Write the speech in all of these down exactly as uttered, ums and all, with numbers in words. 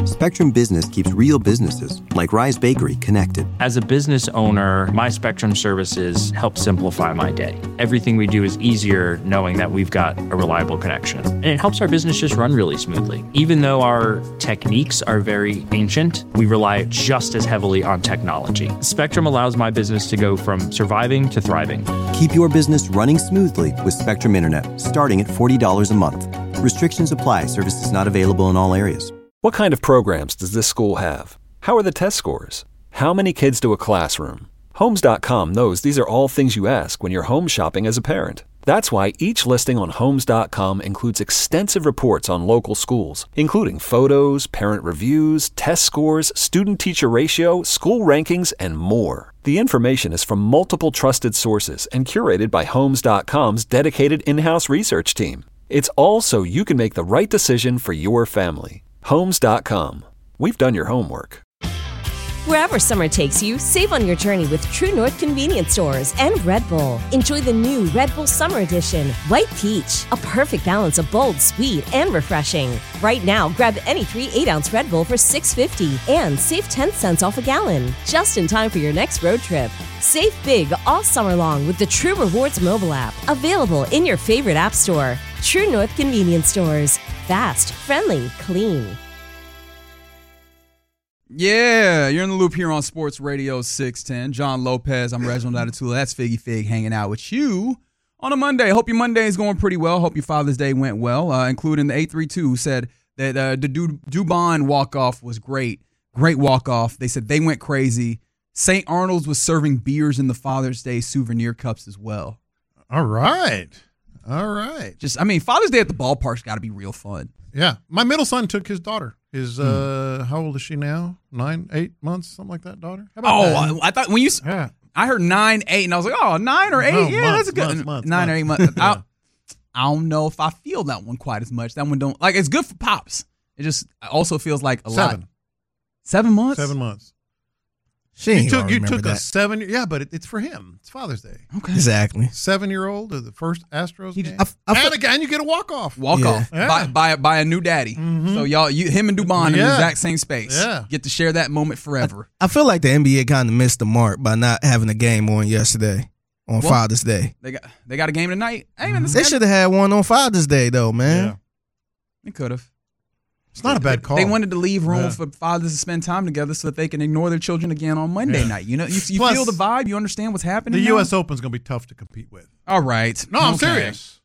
Spectrum Business keeps real businesses, like Rise Bakery, connected. As a business owner, my Spectrum services help simplify my day. Everything we do is easier knowing that we've got a reliable connection. And it helps our business just run really smoothly. Even though our techniques are very ancient, we rely just as heavily on technology. Spectrum allows my business to go from surviving to thriving. Keep your business running smoothly with Spectrum Internet, starting at forty dollars a month. Restrictions apply. Services not available in all areas. What kind of programs does this school have? How are the test scores? How many kids do a classroom? Homes dot com knows these are all things you ask when you're home shopping as a parent. That's why each listing on Homes dot com includes extensive reports on local schools, including photos, parent reviews, test scores, student-teacher ratio, school rankings, and more. The information is from multiple trusted sources and curated by Homes dot com's dedicated in-house research team. It's all so you can make the right decision for your family. Homes dot com. We've done your homework. Wherever summer takes you, save on your journey with True North Convenience Stores and Red Bull. Enjoy the new Red Bull Summer Edition, White Peach, a perfect balance of bold, sweet, and refreshing. Right now, grab any three eight-ounce Red Bull for six dollars and fifty cents and save ten cents off a gallon, just in time for your next road trip. Save big all summer long with the True Rewards mobile app, available in your favorite app store. True North Convenience Stores. Fast, friendly, clean. Yeah, you're in the loop here on Sports Radio six ten. John Lopez, I'm Reginald Atatula. That's Figgy Fig hanging out with you on a Monday. Hope your Monday is going pretty well. Hope your Father's Day went well, uh, including the eight three two who said that uh, the du- Dubon walk-off was great. Great walk-off. They said they went crazy. Saint Arnold's was serving beers in the Father's Day souvenir cups as well. All right. All right. Just, I mean, Father's Day at the ballpark's got to be real fun. Yeah. My middle son took his daughter. His, uh, how old is she now? Nine, eight months, something like that, daughter? How about Oh, that? I, I thought when you, Yeah. I heard nine, eight, and I was like, oh, nine or eight? No, yeah, months, that's a good months, months, nine months. or eight months. Yeah. I, I don't know if I feel that one quite as much. That one don't, like, it's good for pops. It just also feels like a Seven. lot. Seven months? Seven months. She You ain't took, gonna you remember took a that. seven, yeah, but it, it's for him. It's Father's Day. Okay. Exactly. Seven-year-old of the first Astros He game. just- I, I feel, and again, you get a walk-off. Walk Yeah. off Yeah. by, by, by a new daddy. Mhm. So y'all, you, him and Dubon in the Yeah. exact same space. Yeah. Get to share that moment forever. I feel like the N B A kind of missed the mark by not having a game on yesterday on Well, Father's Day. They got they got a game tonight. Hey, man, this They is- should have had one on Father's Day though, man. Yeah. They could have. It's not a bad call. They wanted to leave room Yeah. for fathers to spend time together so that they can ignore their children again on Monday Yeah. night. You know, you, you Plus, feel the vibe. You understand what's happening. The now? U S Open's going to be tough to compete with. All right. No, I'm Okay. serious.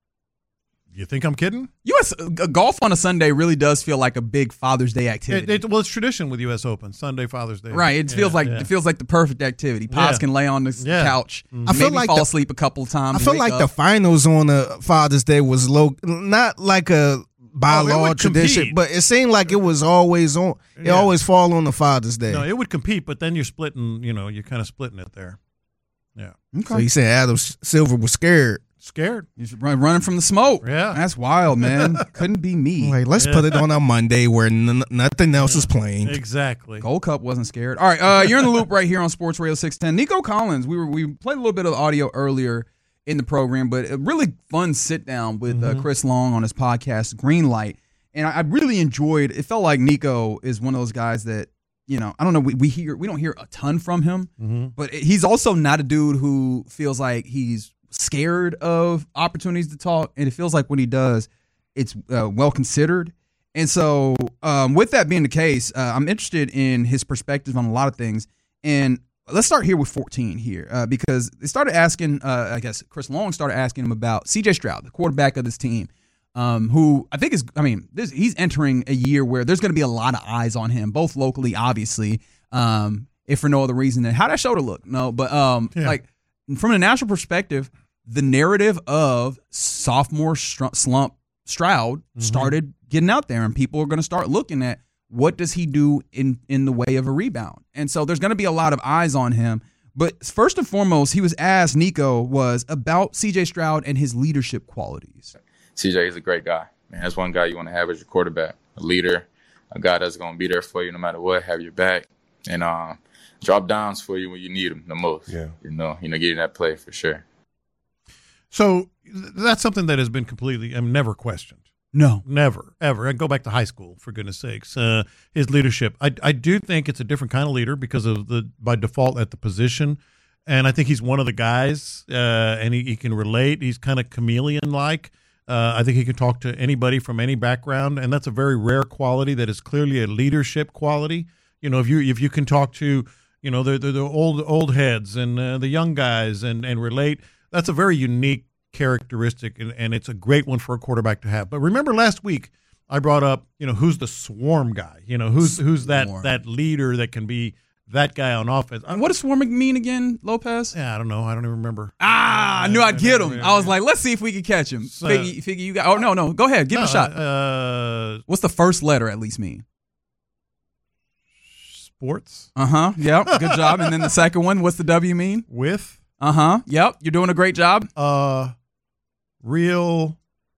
You think I'm kidding? U S uh, golf on a Sunday really does feel like a big Father's Day It, activity. it, well, it's tradition with U S Open, Sunday, Father's Day. right. It Yeah, feels like yeah. it feels like the perfect activity. Pops Yeah. can lay on the Yeah. couch. Mhm. I feel maybe like fall the- asleep a couple of times. I feel wake like the up. finals on a Father's Day was low, not like a by Oh, it law would tradition, compete. but it seemed like it was always on. It Yeah. always fall on the Father's Day. No, it would compete, but then you're splitting, you know, you're kind of splitting it there. Yeah. So you said Adam Silver was scared. Scared. He's run, running from the smoke. Yeah. That's wild, man. Couldn't be me. Like, let's Yeah. put it on a Monday where n- nothing else is playing. Exactly. Gold Cup wasn't scared. All right, uh, you're in the loop right here on Sports Radio six ten. Nico Collins, we were we played a little bit of audio earlier in the program, but a really fun sit down with Mm-hmm. uh, Chris Long on his podcast Greenlight, and I, I really enjoyed. It felt like Nico is one of those guys that, you know, I don't know, we, we hear we don't hear a ton from him, Mm-hmm. but he's also not a dude who feels like he's scared of opportunities to talk, and it feels like when he does, it's uh, well considered. And so, um, with that being the case, uh, I'm interested in his perspective on a lot of things. And let's start here with fourteen here, uh, because they started asking, uh, I guess Chris Long started asking him about C J Stroud, the quarterback of this team, um, who I think is, I mean, this, he's entering a year where there's going to be a lot of eyes on him, both locally, obviously, um, if for no other reason than how that shoulder look. No, but um, Yeah. like from a national perspective, the narrative of sophomore str- slump Stroud Mm-hmm. started getting out there, and people are going to start looking at what does he do in, in the way of a rebound. And so there's going to be a lot of eyes on him. But first and foremost, he was asked, Nico, was about C J Stroud and his leadership qualities. C J is a great guy. Man, that's one guy you want to have as your quarterback, a leader, a guy that's going to be there for you no matter what, have your back, and uh, drop downs for you when you need them the most. Yeah. You know, you know, getting that play for sure. So th- that's something that has been completely, I mean, never questioned. No. Never, ever. And go back to high school, for goodness sakes. Uh, his leadership. I, I do think it's a different kind of leader because of the by default at the position. And I think he's one of the guys, uh, and he, he can relate. He's kind of chameleon-like. Uh, I think he can talk to anybody from any background, and that's a very rare quality that is clearly a leadership quality. You know, if you if you can talk to, you know, the the, the old old heads and uh, the young guys and, and relate, that's a very unique characteristic, and, and it's a great one for a quarterback to have. But remember last week I brought up, you know, who's the swarm guy? You know, who's who's that Swarm. that leader that can be that guy on offense? And what does swarm mean again, Lopez? Yeah, I don't know. I don't even remember. Ah, I knew I'd get him. I was like, let's see if we can catch him. So- Figgy, Figgy, you got. Oh no, no, go ahead, give No, it a shot. Uh, What's the first letter at least mean? sports Uh huh. Yep. Good job. And then the second one, what's the W mean? with Uh huh. Yep. You're doing a great job. uh real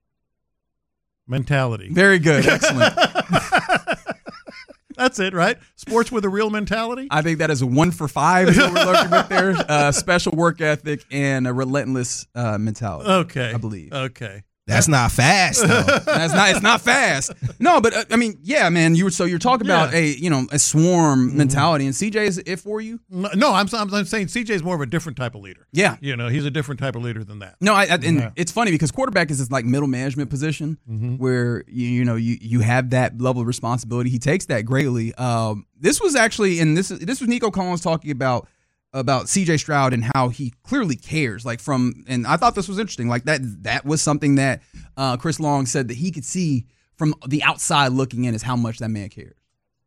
mentality. Very good. Excellent. That's it, right? Sports with a real mentality. I think that is a one for five is what we're looking with there. Uh, special work ethic and a relentless uh, mentality. Okay, I believe. Okay, That's not fast though. That's not. It's not fast. No, but uh, I mean, yeah, man. You were so you're talking about Yeah. a you know a swarm mentality, and C J is it for you? no, no, I'm, I'm I'm saying C J is more of a different type of leader. Yeah. You know, he's a different type of leader than that. No, I, I and Yeah. it's funny because quarterback is this like middle management position where you you know you you have that level of responsibility. He takes that greatly. Um, this was actually, and this this was Nico Collins talking about about C J Stroud and how he clearly cares. Like from, and I thought this was interesting. Like that that was something that uh, Chris Long said that he could see from the outside looking in is how much that man cares.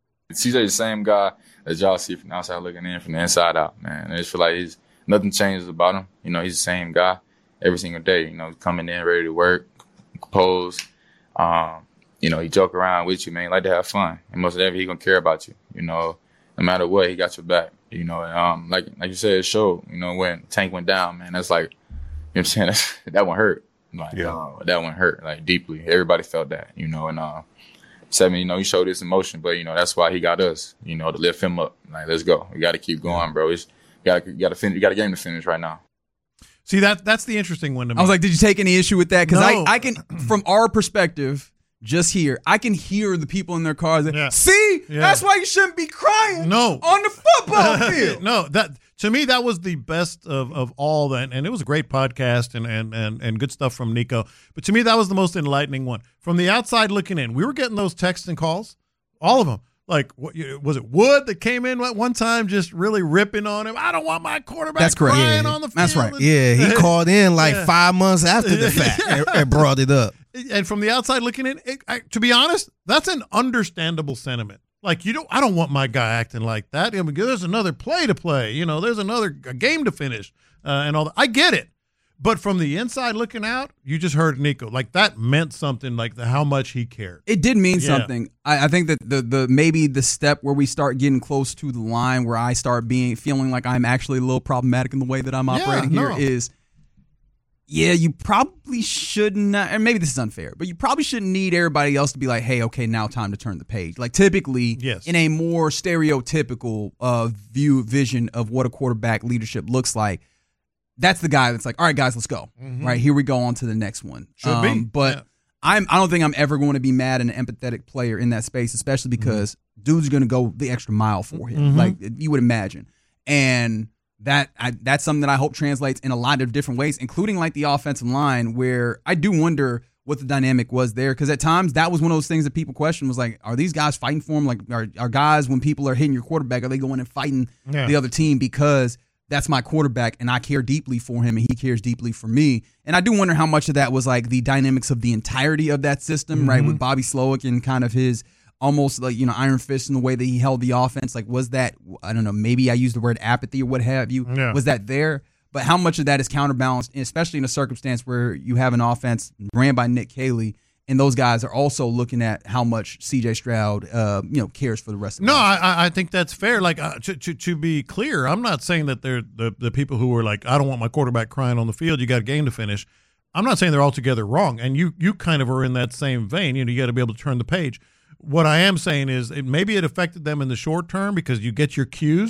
C J the same guy that y'all see from the outside looking in, from the inside out, man. I just feel like he's nothing changes about him. You know, he's the same guy every single day. You know, coming in ready to work, composed. Um, you know, he joke around with you, man. He like to have fun, and most of the time he gonna care about you. You know, no matter what, he got your back. You know, and, um, like like you said, it showed. You know, when Tank went down, man, that's like, you know what I'm saying? That's, that one hurt. Like, Yeah. uh, that one hurt, like, deeply. Everybody felt that, you know, and, uh, Seven, you know, he showed his emotion, but, you know, that's why he got us, you know, to lift him up. Like, let's go. We got to keep going, bro. It's, you got to, you got to finish, you got a game to finish right now. See, that that's the interesting one to me. I was like, did you take any issue with that? Because No. I, I can, from our perspective, just here, I can hear the people in their cars. That, Yeah. See, Yeah. that's why you shouldn't be crying No. on the football field. no, that to me that was the best of, of all that, and it was a great podcast and, and and and good stuff from Nico. But to me, that was the most enlightening one. From the outside looking in, we were getting those texts and calls, all of them. Like, what, was it Wood that came in at one time just really ripping on him? I don't want my quarterback That's correct. crying Yeah. on the field. That's right. And- Yeah, he called in like Yeah. five months after the fact and, and brought it up. And from the outside looking in, it, I, to be honest, that's an understandable sentiment. Like, you don't, I don't want my guy acting like that. I mean, there's another play to play. You know, there's another a game to finish, uh, and all that. I get it. But from the inside looking out, you just heard Nico. Like, that meant something, like the, how much he cared. It did mean Yeah. something. I, I think that the the maybe the step where we start getting close to the line where I start being feeling like I'm actually a little problematic in the way that I'm Yeah, operating here no. is, yeah, you probably shouldn't, and maybe this is unfair, but you probably shouldn't need everybody else to be like, hey, okay, now time to turn the page. Like typically, Yes. in a more stereotypical uh, view vision of what a quarterback leadership looks like, that's the guy that's like, all right, guys, let's go. Right, here we go on to the next one. Should be. But Yeah. I'm, I don't think I'm ever going to be mad at an empathetic player in that space, especially because dude's going to go the extra mile for him, Mhm. like you would imagine. And that I, that's something that I hope translates in a lot of different ways, including like the offensive line, where I do wonder what the dynamic was there. Because at times that was one of those things that people question was like, are these guys fighting for him? Like, are, are guys, when people are hitting your quarterback, are they going and fighting Yeah. the other team because that's my quarterback and I care deeply for him and he cares deeply for me? And I do wonder how much of that was like the dynamics of the entirety of that system, right? With Bobby Slowick and kind of his almost like, you know, iron fist in the way that he held the offense. Like, was that, I don't know, maybe I used the word apathy or what have you. Yeah. Was that there? But how much of that is counterbalanced, especially in a circumstance where you have an offense ran by Nick Caley and those guys are also looking at how much C J Stroud, uh, you know, cares for the rest of the No, roster. I, I think that's fair. Like uh, to, to to be clear, I'm not saying that they're the the people who are like, I don't want my quarterback crying on the field. You got a game to finish. I'm not saying they're altogether wrong, and you you kind of are in that same vein. You know, you got to be able to turn the page. What I am saying is, it, maybe it affected them in the short term because you get your cues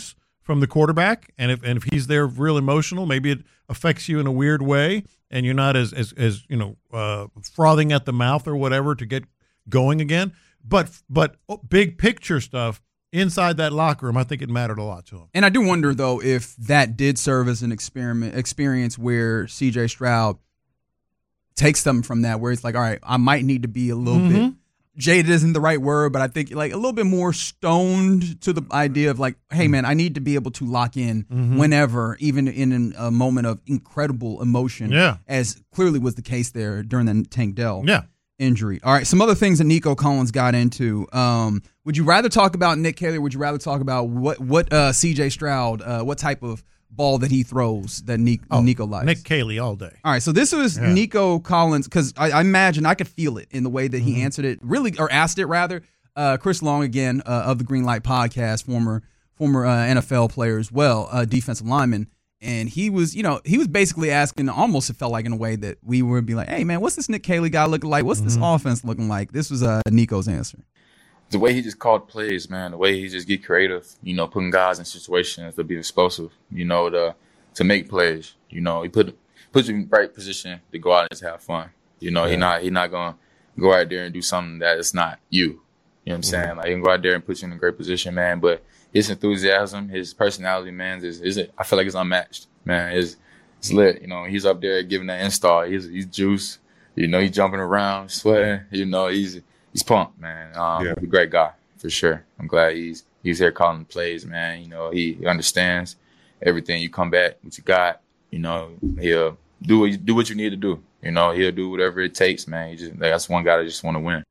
from the quarterback, and if and if he's there real emotional, maybe it affects you in a weird way, and you're not as as, as you know uh, frothing at the mouth or whatever to get going again. But but big picture stuff inside that locker room, I think it mattered a lot to him. And I do wonder though if that did serve as an experiment experience where C J Stroud takes them from that, where it's like, all right, I might need to be a little Mm-hmm. bit. Jaded isn't the right word, but I think like a little bit more stoned to the idea of like, hey man, I need to be able to lock in Mm-hmm. whenever, even in a moment of incredible emotion, Yeah. as clearly was the case there during the Tank Dell Yeah. injury. All right, some other things that Nico Collins got into. Um, would you rather talk about Nick Caley, or would you rather talk about what what uh, C J Stroud, uh, what type of ball that he throws that Nico, Oh, Nico likes? Nick Caley all day. All right, so this was Yeah. Nico Collins, because I, I imagine I could feel it in the way that he Mm-hmm. answered it, really, or asked it rather. Uh, Chris Long, again, uh, of the Green Light Podcast, former former uh, N F L player as well, uh, defensive lineman, and he was, you know, he was basically asking, almost it felt like in a way that we would be like, hey man, what's this Nick Caley guy looking like? What's Mm-hmm. this offense looking like? This was uh, Nico's answer. The way he just called plays, man, the way he just get creative, you know, putting guys in situations to be explosive, you know, to to make plays. You know, he put puts you in the right position to go out and just have fun. You know, Yeah. he not he not gonna go out there and do something that is not you. You know what I'm saying? Like he can go out there and put you in a great position, man. But his enthusiasm, his personality, man, is is I feel like it's unmatched, man. It's it's lit. You know, he's up there giving that install. He's he's juice. You know, he's jumping around, sweating. You know, he's he's pumped, man. Um, Yeah. He's a great guy for sure. I'm glad he's he's here calling the plays, man. You know, he, he understands everything. You come back, what you got. You know, he'll do what you, do what you need to do. You know, he'll do whatever it takes, man. He just that's one guy that just want to win.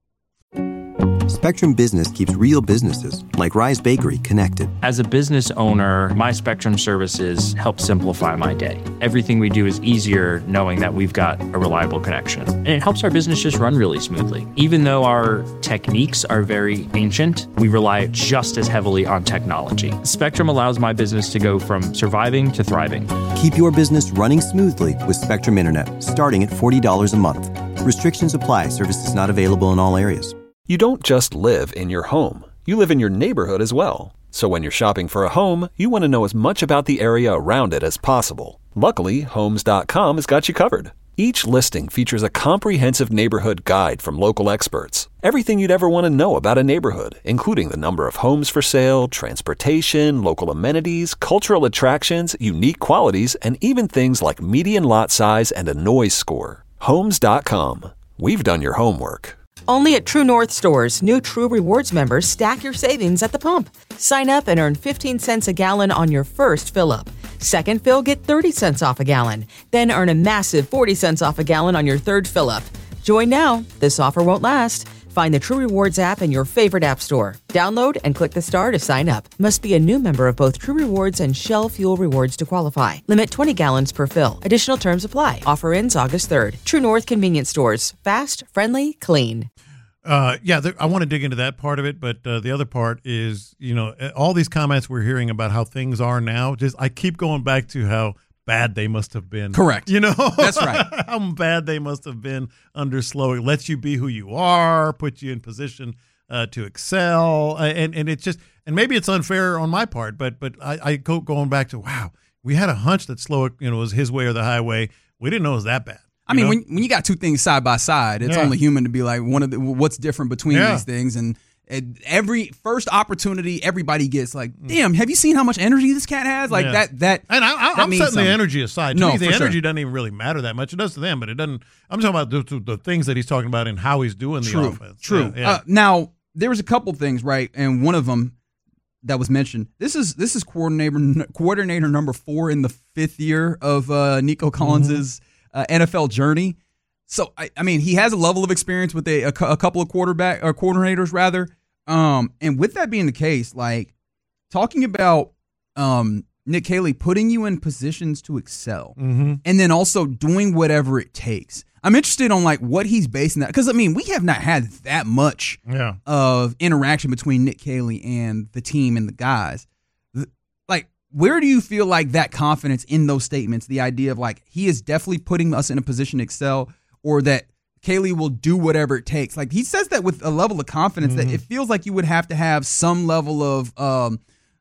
Spectrum Business keeps real businesses, like Rise Bakery, connected. As a business owner, my Spectrum services help simplify my day. Everything we do is easier knowing that we've got a reliable connection. And it helps our business just run really smoothly. Even though our techniques are very ancient, we rely just as heavily on technology. Spectrum allows my business to go from surviving to thriving. Keep your business running smoothly with Spectrum Internet, starting at forty dollars a month. Restrictions apply. Services not available in all areas. You don't just live in your home. You live in your neighborhood as well. So when you're shopping for a home, you want to know as much about the area around it as possible. Luckily, Homes dot com has got you covered. Each listing features a comprehensive neighborhood guide from local experts. Everything you'd ever want to know about a neighborhood, including the number of homes for sale, transportation, local amenities, cultural attractions, unique qualities, and even things like median lot size and a noise score. Homes dot com. We've done your homework. Only at True North stores, new True Rewards members stack your savings at the pump. Sign up and earn fifteen cents a gallon on your first fill-up. Second fill, get thirty cents off a gallon. Then earn a massive forty cents off a gallon on your third fill-up. Join now. This offer won't last. Find the True Rewards app in your favorite app store. Download and click the star to sign up. Must be a new member of both True Rewards and Shell Fuel Rewards to qualify. Limit twenty gallons per fill. Additional terms apply. Offer ends August third. True North Convenience Stores. Fast, friendly, clean. Uh, yeah, there, I want to dig into that part of it, but uh, the other part is, you know, all these comments we're hearing about how things are now. Just I keep going back to how bad they must have been. Correct. You know, That's right. how bad they must have been under Slow. It lets you be who you are, put you in position uh, to excel, uh, and and it's just and maybe it's unfair on my part, but but I, I go going back to wow, we had a hunch that Slow, you know, was his way or the highway. We didn't know it was that bad. I mean, know? when when you got two things side by side, it's Yeah. only human to be like, one of the what's different between Yeah. these things, and, and every first opportunity everybody gets like, damn, have you seen how much energy this cat has? Like Yeah. that that. And I, I, that I'm means setting something. the energy aside. To No, me, the for sure. energy doesn't even really matter that much. It does to them, but it doesn't. I'm talking about the, the things that he's talking about and how he's doing the True, offense. true. Yeah, yeah. Uh, now there was a couple things, right, and one of them that was mentioned. This is this is coordinator coordinator number four in the fifth year of uh, Nico Collins's Mm-hmm. uh, N F L journey. So I, I mean, he has a level of experience with a, a, cou- a couple of quarterback or coordinators rather. Um, and with that being the case, like talking about um, Nick Caley putting you in positions to excel, Mm-hmm. and then also doing whatever it takes. I'm interested on like what he's basing that, because I mean we have not had that much Yeah. of interaction between Nick Caley and the team and the guys. Th- Like, where do you feel like that confidence in those statements, the idea of like he is definitely putting us in a position to excel, or that Caley will do whatever it takes? Like he says that with a level of confidence Mm-hmm. that it feels like you would have to have some level of um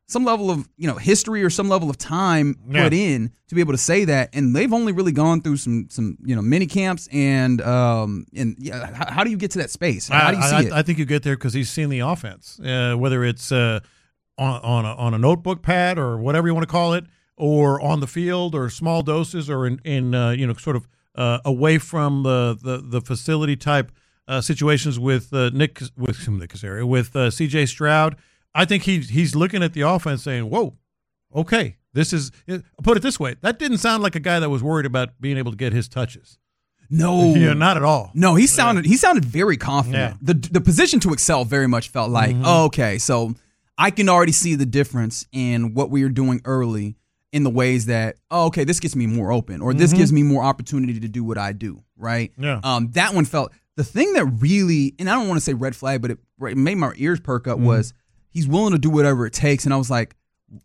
some level of, you know, history or some level of time Yeah. put in to be able to say that. And they've only really gone through some, some you know, mini camps. And, um, and yeah, how, how do you get to that space? How do you see I, it? I, I think you get there because he's seen the offense, uh, whether it's uh, on on a, on a notebook pad or whatever you want to call it, or on the field, or small doses, or in, in uh, you know, sort of uh, away from the the, the facility type uh, situations with uh, Nick with Nick Caserio, with uh, C J Stroud. I think he's he's looking at the offense saying, "Whoa, okay, this is." I'll put it this way: that didn't sound like a guy that was worried about being able to get his touches. No, yeah, not at all. No, he sounded he sounded very confident. Yeah. The the position to excel very much felt like, Mhm. oh, okay, so I can already see the difference in what we are doing early in the ways that, oh, okay, this gets me more open, or this Mhm. gives me more opportunity to do what I do, right? Yeah. Um, that one felt the thing that really, and I don't want to say red flag, but it, it made my ears perk up Mhm. was he's willing to do whatever it takes, and I was like,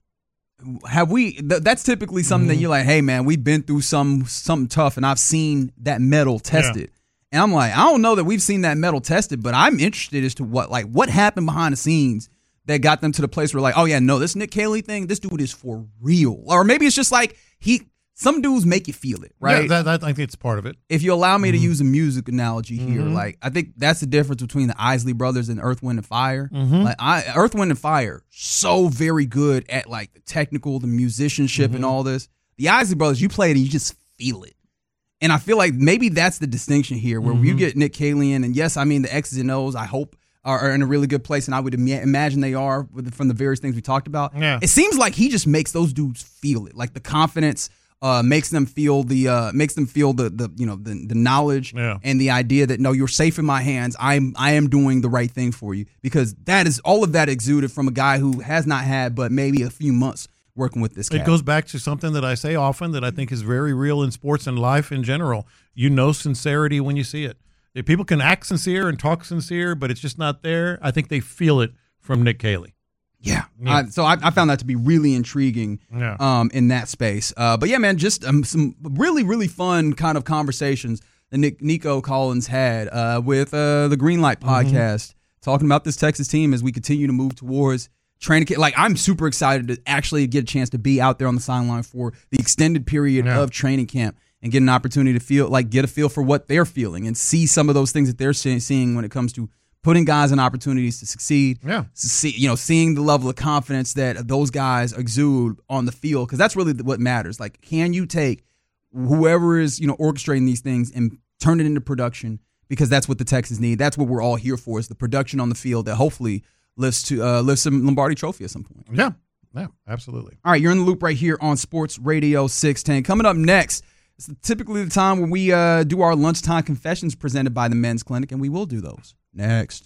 have we? Th- that's typically something Mhm. that you're like, hey man, we've been through some something tough, and I've seen that metal tested. And I'm like, I don't know that we've seen that metal tested, but I'm interested as to what like what happened behind the scenes that got them to the place where like, oh yeah, no, this Nick Caley thing, this dude is for real. Or maybe it's just like he. Some dudes make you feel it, right? Yeah, that, that, I think it's part of it. If you allow me to Mhm. use a music analogy here, Mhm. like I think that's the difference between the Isley Brothers and Earth, Wind and Fire. Mhm. Like I, Earth, Wind and Fire, so very good at like the technical, the musicianship, and Mhm. all this. The Isley Brothers, you play it and you just feel it. And I feel like maybe that's the distinction here, where you Mhm. get Nick Caley in, and yes, I mean the X's and O's, I hope are, are in a really good place, and I would ima- imagine they are with, from the various things we talked about. Yeah. It seems like he just makes those dudes feel it, like the confidence. Uh, makes them feel the uh, makes them feel the the you know the the knowledge Yeah. and the idea that no, you're safe in my hands. I'm I am doing the right thing for you, because that is all of that exuded from a guy who has not had but maybe a few months working with this It cat. goes back to something that I say often that I think is very real in sports and life in general. You know sincerity when you see it. If people can act sincere and talk sincere, but it's just not there, I think they feel it from Nick Caley. Yeah. Yeah. Uh, so I, I found that to be really intriguing Yeah. um, in that space. Uh, but yeah, man, just um, some really, really fun kind of conversations that Nick, Nico Collins had uh, with uh, the Greenlight podcast, Mm-hmm. talking about this Texas team as we continue to move towards training camp. Like, I'm super excited to actually get a chance to be out there on the sideline for the extended period Yeah. of training camp and get an opportunity to feel like get a feel for what they're feeling and see some of those things that they're see- seeing when it comes to putting guys in opportunities to succeed. Yeah. See, you know, seeing the level of confidence that those guys exude on the field, because that's really what matters. Like, can you take whoever is, you know, orchestrating these things and turn it into production? Because that's what the Texans need. That's what we're all here for, is the production on the field that hopefully lifts to uh, lifts some Lombardi Trophy at some point. Yeah. Yeah, absolutely. All right, you're in the loop right here on Sports Radio six ten. Coming up next, it's typically the time when we uh, do our lunchtime confessions presented by the Men's Clinic, and we will do those next.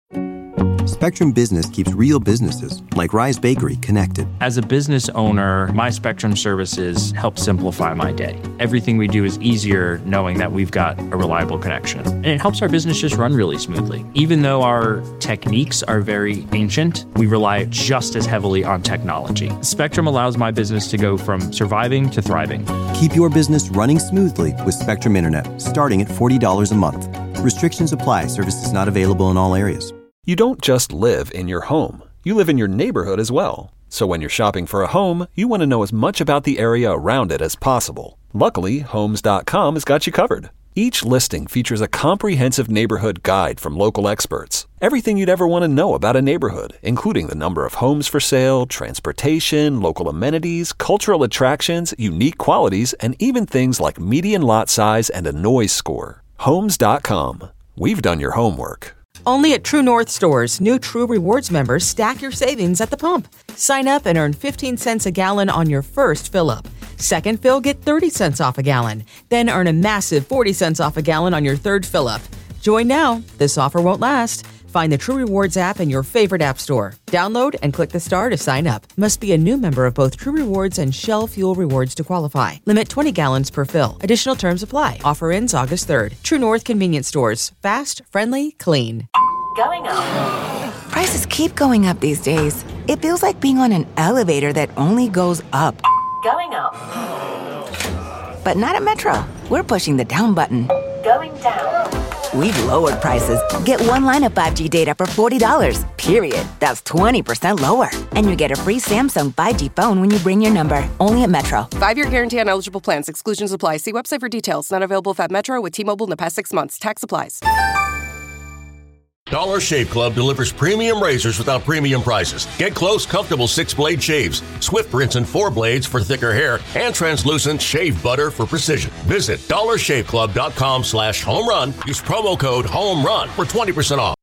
Spectrum Business keeps real businesses, like Rise Bakery, connected. As a business owner, my Spectrum services help simplify my day. Everything we do is easier knowing that we've got a reliable connection. And it helps our business just run really smoothly. Even though our techniques are very ancient, we rely just as heavily on technology. Spectrum allows my business to go from surviving to thriving. Keep your business running smoothly with Spectrum Internet, starting at forty dollars a month. Restrictions apply. Services not available in all areas. You don't just live in your home. You live in your neighborhood as well. So when you're shopping for a home, you want to know as much about the area around it as possible. Luckily, Homes dot com has got you covered. Each listing features a comprehensive neighborhood guide from local experts. Everything you'd ever want to know about a neighborhood, including the number of homes for sale, transportation, local amenities, cultural attractions, unique qualities, and even things like median lot size and a noise score. Homes dot com. We've done your homework. Only at True North stores, new True Rewards members stack your savings at the pump. Sign up and earn fifteen cents a gallon on your first fill-up. Second fill, get thirty cents off a gallon. Then earn a massive forty cents off a gallon on your third fill-up. Join now. This offer won't last. Find the True Rewards app in your favorite app store. Download and click the star to sign up. Must be a new member of both True Rewards and Shell Fuel Rewards to qualify. Limit twenty gallons per fill. Additional terms apply. Offer ends August third. True North Convenience Stores. Fast, friendly, clean. Going up. Prices keep going up these days. It feels like being on an elevator that only goes up. Going up. But not at Metro. We're pushing the down button. Going down. we've lowered prices. Get one line of five G data for forty dollars, period. That's twenty percent lower. And you get a free Samsung five G phone when you bring your number. Only at Metro. Five-year guarantee on eligible plans. Exclusions apply. See website for details. Not available at Metro with T-Mobile in the past six months. Tax applies. Dollar Shave Club delivers premium razors without premium prices. Get close, comfortable six-blade shaves, swift rinse and four blades for thicker hair, and translucent shave butter for precision. Visit dollar shave club dot com slash home run. Use promo code HOME RUN for twenty percent off.